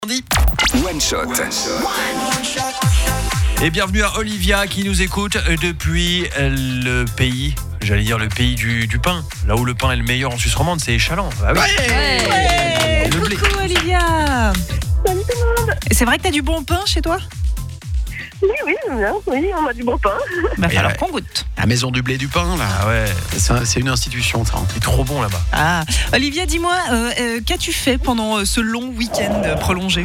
One Shot. Et bienvenue à Olivia qui nous écoute depuis le pays, j'allais dire le pays du pain. Là où le pain est le meilleur en Suisse romande, c'est Échalant. Ah oui. Ouais. Le blé. Coucou Olivia. Salut tout le monde. C'est vrai que t'as du bon pain chez toi? Oui, j'aime bien. Oui, on a du bon pain. Bah Et alors ouais. qu'on goûte. La maison du blé du pain, là. Ah ouais, C'est une institution, ça. c'est trop bon là-bas. Ah, Olivia, dis-moi, qu'as-tu fait pendant ce long week-end prolongé?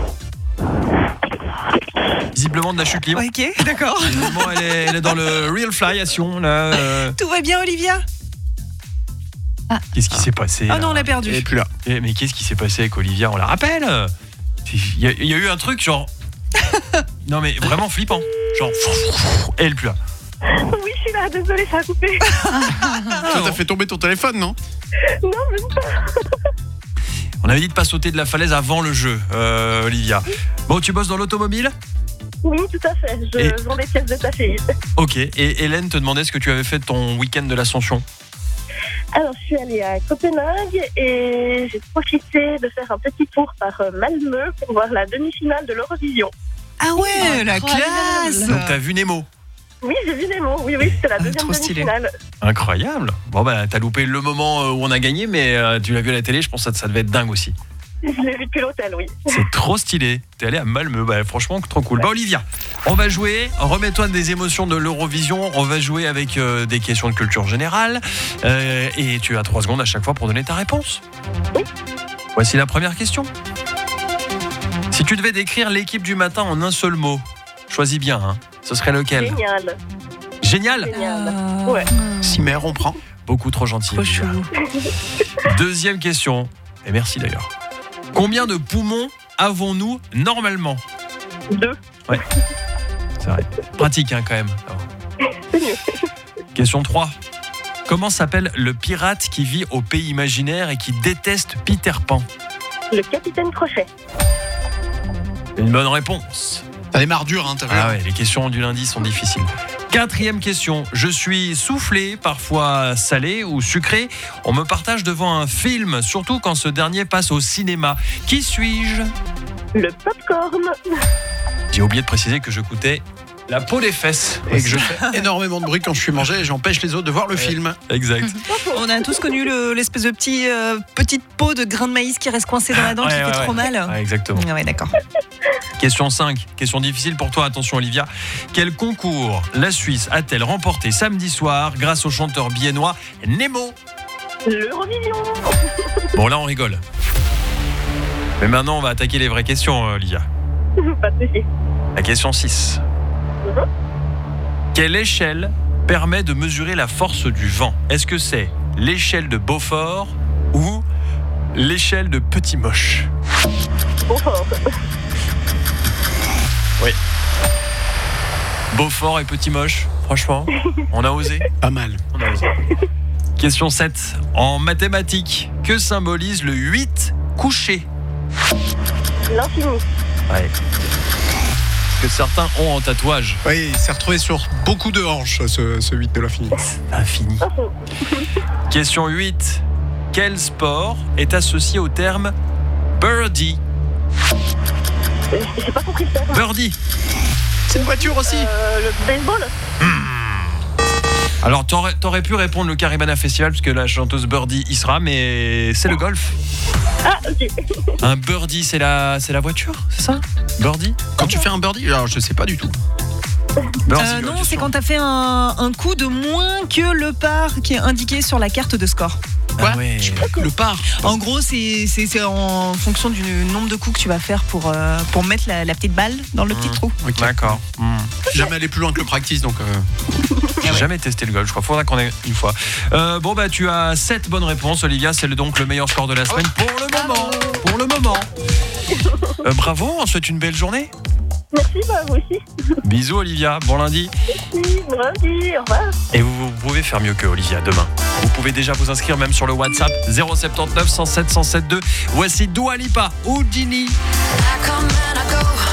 Visiblement de la chute libre. Ok, d'accord. Visiblement, elle est dans le Real Fly à Sion. Là, Tout va bien, Olivia? Qu'est-ce qui s'est passé Ah là non, on l'a perdu. Elle est plus là. Mais qu'est-ce qui s'est passé avec Olivia? On la rappelle. Il y a eu un truc genre... Non mais vraiment flippant. Genre... Elle est plus là. Oui, je suis là. Désolée, ça a coupé. Toi, t'as fait tomber ton téléphone, non? Non, même pas. On avait dit de pas sauter de la falaise avant le jeu, Olivia. Bon, tu bosses dans l'automobile? Oui, tout à fait. Je vends des pièces détachées. Ok, et Hélène te demandait ce que tu avais fait de ton week-end de l'Ascension. Alors, je suis allée à Copenhague et j'ai profité de faire un petit tour par Malmö pour voir la demi-finale de l'Eurovision. Ah ouais, la classe. Donc t'as vu Nemo. Oui, j'ai vu Nemo. Oui, c'était la deuxième trop stylé. demi-finale. Incroyable. Bon bah t'as loupé le moment où on a gagné, mais tu l'as vu à la télé, je pense que ça devait être dingue aussi. Je l'ai vu depuis l'hôtel, oui. C'est trop stylé. T'es allé à Malmö, bah franchement trop cool. Bah Olivia, on va jouer, remets-toi des émotions de l'Eurovision, on va jouer avec des questions de culture générale et tu as 3 secondes à chaque fois pour donner ta réponse. Oui. Voici la première question. Si tu devais décrire l'équipe du matin en un seul mot, choisis bien, hein. Ce serait lequel? Génial. Génial. Génial. Ah, Ouais. Cimer, on prend. Beaucoup trop gentil. trop Olivia. chou. Deuxième question, et merci d'ailleurs. Combien de poumons avons-nous normalement? 2. C'est vrai. Pratique hein, quand même. C'est mieux. Question 3. Comment s'appelle le pirate qui vit au pays imaginaire et qui déteste Peter Pan? Le capitaine Crochet. Une bonne réponse. T'as des marres dures, hein, t'as vu? Ah ouais, les questions du lundi sont difficiles. Quatrième question. Je suis soufflé, parfois salé ou sucré. On me partage devant un film, surtout quand ce dernier passe au cinéma. Qui suis-je? Le popcorn. J'ai oublié de préciser que je coûtais la peau des fesses. Et que je fais énormément de bruit quand je suis mangé et j'empêche les autres de voir le film. Exact. On a tous connu l'espèce de petite peau de grain de maïs qui reste coincée dans la dent, qui fait trop mal. Ouais, exactement. Ah ouais, d'accord. Question 5, question difficile pour toi, attention Olivia. Quel concours la Suisse a-t-elle remporté samedi soir grâce au chanteur biennois Nemo? L'Eurovision. Bon là on rigole. Mais maintenant on va attaquer les vraies questions Olivia. Pas de soucis. La question 6. Quelle échelle permet de mesurer la force du vent? Est-ce que c'est l'échelle de Beaufort ou l'échelle de Petit Moche? Beaufort. Oui. Beaufort et Petit Moche, franchement, on a osé. Pas mal. On a osé. Question 7. En mathématiques, que symbolise le 8 couché? L'infini. Ouais. Que certains ont en tatouage. Oui, il s'est retrouvé sur beaucoup de hanches, ce 8 de l'infini. Infini. Question 8. Quel sport est associé au terme birdie? J'ai pas compris le terme. Birdie. C'est une voiture aussi. Le baseball. Alors t'aurais pu répondre le Caribana Festival parce que la chanteuse Birdie y sera, mais c'est le golf. Ah, ok. Un birdie, c'est la voiture, c'est ça? Birdie? Quand tu fais un birdie, alors je sais pas du tout. Birdie, Non, question. c'est quand t'as fait un coup de moins que le par qui est indiqué sur la carte de score. Ah ouais. Le par. En gros, c'est en fonction du nombre de coups que tu vas faire pour mettre la petite balle dans le petit trou. Ok. D'accord. Je suis jamais allé plus loin que le practice, donc. J'ai jamais testé le golf, je crois. Faudra qu'on ait une fois. Bon bah tu as 7 bonnes réponses, Olivia. C'est donc le meilleur score de la semaine pour le moment. Pour le moment. Bravo, on te souhaite une belle journée. Merci, vous aussi. Bisous Olivia, bon lundi. Merci, bon lundi, au revoir. Et vous pouvez faire mieux que Olivia demain. Vous pouvez déjà vous inscrire même sur le WhatsApp 079 107 107 2. Voici Dua Lipa, Houdini. I come and I go.